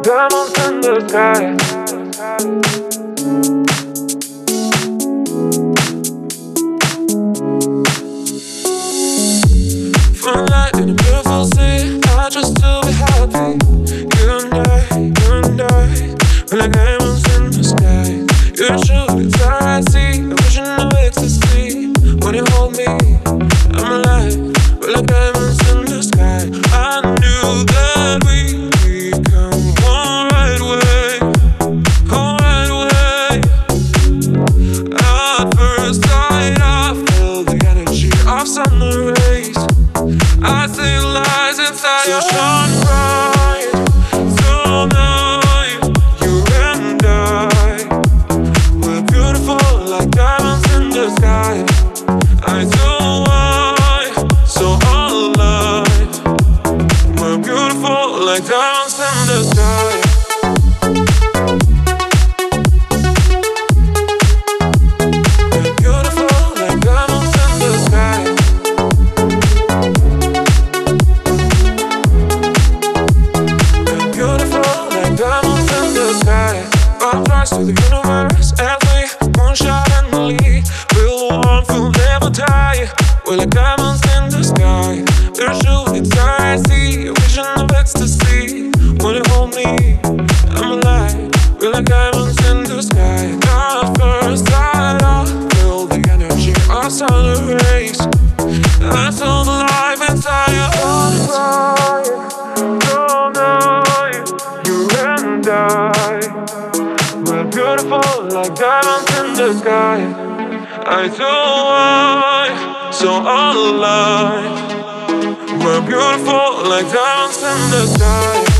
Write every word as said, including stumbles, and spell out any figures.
diamonds in the sky. Moonlight in a beautiful sea, I just to be happy. You and I, you and I, we're like diamonds in the sky. You're true, it's all I see. A vision of ecstasy. When you hold me, I'm alive. We're like diamonds in the sky. I knew that we'd become one right away, one right away. At first sight, I felt the energy of sun rays. I see lies inside so your shine bright tonight. You and I, we're beautiful like diamonds in the sky. I do I, so alive. We're beautiful like diamonds in the sky. To the universe as we moonshine and believe we'll warm, we'll never die. We're like diamonds in the sky. We're true, it's all I see. A vision of ecstasy. When you hold me, I'm alive. We're like diamonds in the sky. At first sight, I feel the energy of solar rays. I feel the life inside your heart. All night, you and I, we're beautiful like diamonds in the sky. I do I, so alive. We're beautiful like diamonds in the sky.